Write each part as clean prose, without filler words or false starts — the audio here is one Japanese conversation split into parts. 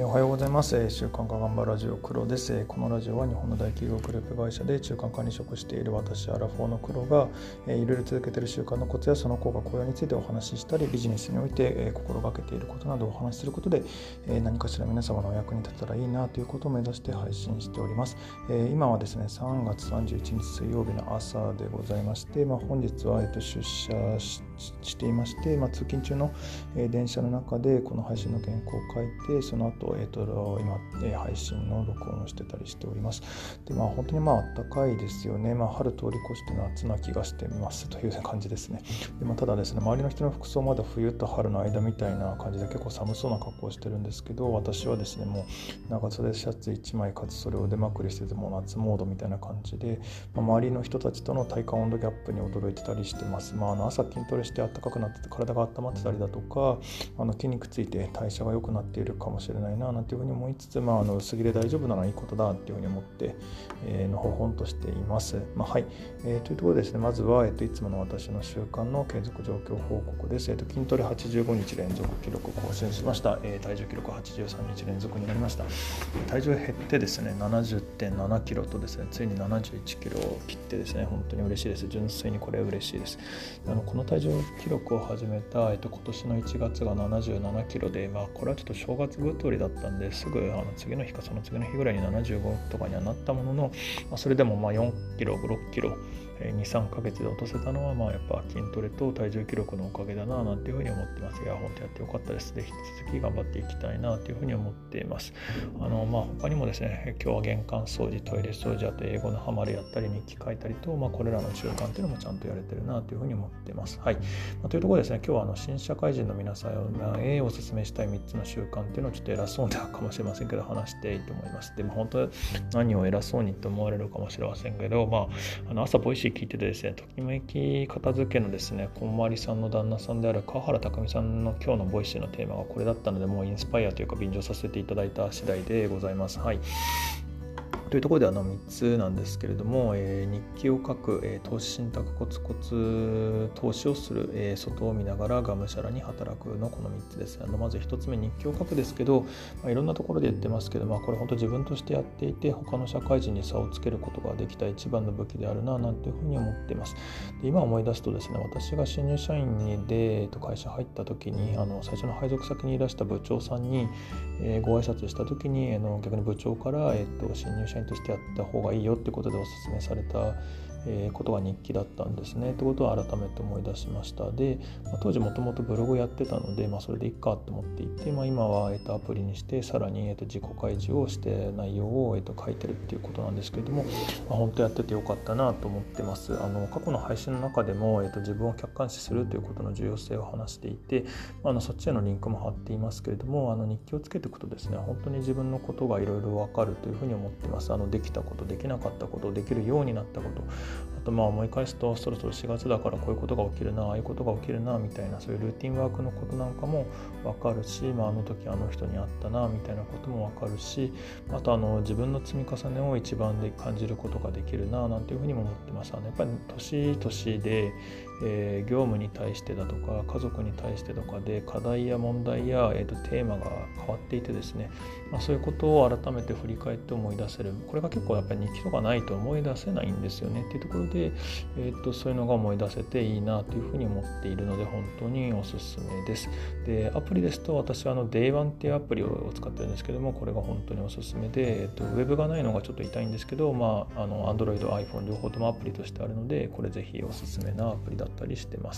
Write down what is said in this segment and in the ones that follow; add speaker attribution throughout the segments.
Speaker 1: おはようございます。週刊化頑張るラジオ黒です。このラジオは日本の大企業グループ会社で中間管理職している私アラフォーの黒がいろいろ続けている習慣のコツやその効果効用についてお話ししたり、ビジネスにおいて心がけていることなどをお話しすることで何かしら皆様のお役に立てたらいいなということを目指して配信しております。今はですね3月31日水曜日の朝でございまして、本日は出社していまして、通勤中の電車の中でこの配信の原稿を書いて、その後、今、配信の録音をしてたりしております。で、本当に暖かいですよね。春通り越して夏な気がしてますという感じですね。で、ただですね、周りの人の服装まだ冬と春の間みたいな感じで結構寒そうな格好をしてるんですけど、私はですね、もう長袖シャツ1枚かつそれを腕まくりしてても夏モードみたいな感じで、周りの人たちとの体感温度ギャップに驚いてたりしてます。朝筋トレして暖かくなってて体が温まってたりだとか、筋肉ついて代謝が良くなっているかもしれないななんていうふうに思いつつ、薄着で大丈夫ならいいことだっていうふうに思って、のほほんとしています。というところでですね、まずは、いつもの私の習慣の継続状況報告です。筋トレ85日連続記録更新しました。体重記録83日連続になりました。体重減ってですね 70.7 キロとですね、ついに71キロを切ってですね、本当に嬉しいです。純粋にこれは嬉しいです。この体重記録を始めた、今年の1月が77キロで、これはちょっと正月太りだったんですぐ次の日かその次の日ぐらいに75とかにはなったものの、それでも4キロ6キロ2、3ヶ月で落とせたのはやっぱ筋トレと体重記録のおかげだななんていうふうに思ってます。いや本当やってよかったです。で引き続き頑張っていきたいなというふうに思っています。他にもですね、今日は玄関掃除、トイレ掃除、あと英語のハマりやったり日記書いたりと、これらの習慣っていうのもちゃんとやれてるなというふうに思っています。はい。というところですね、今日は新社会人の皆さんへおすすめしたい3つの習慣っていうのをちょっと偉そうなかもしれませんけど話していいと思います。でも本当何を偉そうにと思われるかもしれませんけど、朝ボイシー聞いててですね、ときめき片付けのですね、こんまりさんの旦那さんである川原拓海さんの今日のボイシーのテーマがこれだったので、もうインスパイアというか便乗させていただいた次第でございます。はい。というところで3つなんですけれども、日記を書く、投資信託コツコツ投資をする、外を見ながらがむしゃらに働くのこの3つです。まず1つ目、日記を書くですけど、いろんなところで言ってますけど、これ本当自分としてやっていて他の社会人に差をつけることができた一番の武器であるななんていうふうに思っています。で今思い出すとですね、私が新入社員で会社入った時に最初の配属先にいらした部長さんに、ご挨拶した時に逆に部長から、新入社員としてやった方がいいよってことでお勧めされたことが日記だったんですね。ということを改めて思い出しました。で、当時もともとブログやってたので、それでいいかと思っていて、今は、アプリにしてさらに、自己開示をして内容を、書いてるっていうことなんですけれども、本当やっててよかったなと思ってます。過去の配信の中でも、自分を客観視するということの重要性を話していて、そっちへのリンクも貼っていますけれども、日記をつけていくとですね、本当に自分のことがいろいろ分かるというふうに思っています。できたこと、できなかったこと、できるようになったこと、あと思い返すとそろそろ4月だからこういうことが起きるな、ああいうことが起きるなみたいな、そういうルーティンワークのことなんかも分かるし、あの時あの人に会ったなみたいなことも分かるし、あと自分の積み重ねを一番で感じることができるななんていうふうにも思ってます。やっぱり年々で、業務に対してだとか家族に対してとかで課題や問題や、テーマが変わっていてですね、そういうことを改めて振り返って思い出せる。これが結構やっぱり日記とかないと思い出せないんですよねっていうところで、そういうのが思い出せていいなというふうに思っているので本当におすすめです。で、アプリですと私はDay1っていうアプリを使ってるんですけども、これが本当におすすめで、ウェブがないのがちょっと痛いんですけど、Android、iPhone 両方ともアプリとしてあるので、これぜひおすすめなアプリだったりしてます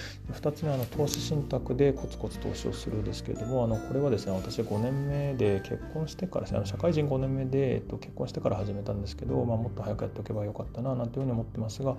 Speaker 1: 。2つ目は投資信託でコツコツ投資をするですけれども、これはですね、私5年目で結婚してからですね、社会人5年目で、結婚してから始めたんですけど、もっと早くやっておけばよかったななんていうふうに思ってますが、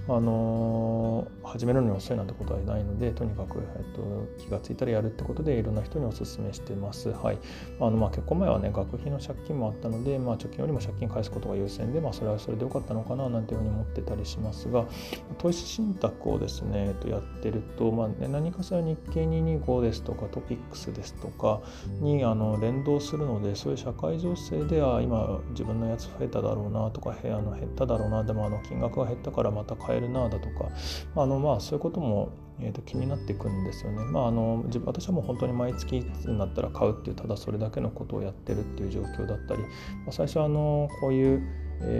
Speaker 1: 始めるのに遅いなんてことはないので、とにかく、気がついたらやるってことでいろんな人にお勧めしてます。はい。結婚前はね、学費の借金もあったので、貯金よりも借金返すことが優先で、それはそれでよかったのかななんていうふうに思ってたりしますが、投資信託をですね、やってると、何かしら日経225ですとかトピックスですとかに連動するので、そういう社会情勢では今自分のやつ増えただろうなとか、減っただろうな、でも金額が減ったからまた買えるなだとか、そういうことも気になってくるんですよね。私はもう本当に毎月いつになったら買うっていう、ただそれだけのことをやってるっていう状況だったり、最初はこういう、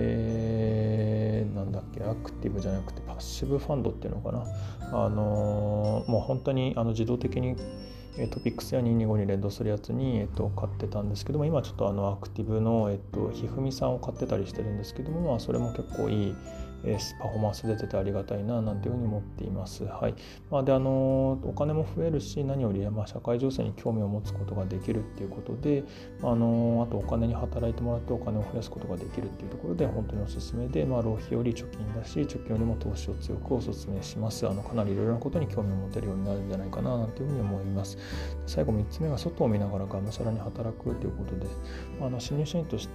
Speaker 1: アクティブじゃなくてパッシブファンドっていうのかな、もう本当に自動的にトピックスや225に連動するやつに、買ってたんですけども、今ちょっとアクティブの、ひふみさんを買ってたりしてるんですけども、それも結構いいパフォーマンス出ててありがたいななんていうふうに思っています。はい。でお金も増えるし、何より社会情勢に興味を持つことができるっていうことで、あとお金に働いてもらってお金を増やすことができるっていうところで本当におすすめで、浪費より貯金だし、貯金よりも投資を強くおすすめします。かなりいろいろなことに興味を持てるようになるんじゃないかななんていうふうに思います。最後3つ目が外を見ながらがむしゃらに働くということで、新入社員として、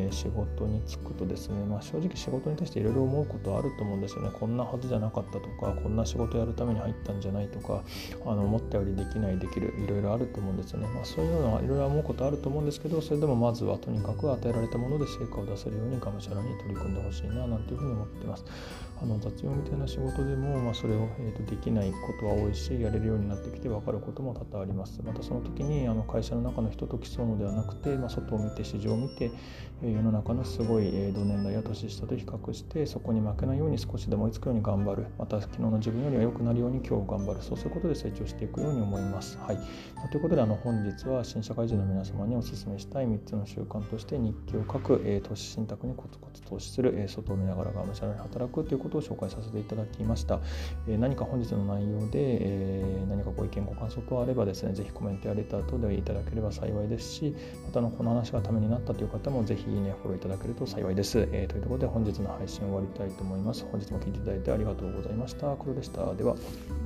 Speaker 1: 仕事に就くとですね、正直仕事に対していろいろ思うことはあると思うんですよね。こんなはずじゃなかったとか、こんな仕事やるために入ったんじゃないとか、思ったよりできない、できる、いろいろあると思うんですよね。そういうのはいろいろ思うことあると思うんですけど、それでもまずはとにかく与えられたもので成果を出せるようにがむしゃらに取り組んでほしいななんていうふうに思っています。雑用みたいな仕事でも、それを、できないことは多いし、やれるようになってきて分かることも多々あります。またその時に会社の中の人と競うのではなくて、外を見て市場を見て、世の中のすごい同年代や年下と比較して、そこに負けないように少しでも追いつくように頑張る、また昨日の自分よりは良くなるように今日頑張る、そうすることで成長していくように思います。はい。ということで本日は新社会人の皆様にお勧めしたい3つの習慣として、日記を書く、投資信託にコツコツ投資する、外を見ながらがむしゃらに働くということを紹介させていただきました。何か本日の内容で、何かご意見ご感想等あればですね、ぜひコメントやレター等でいただければ幸いですし、またこの話がためになったという方もぜひいいねフォローいただけると幸いです。というところで本日の配信を終わりたいと思います。本日も聞いていただいてありがとうございました。黒でした。では。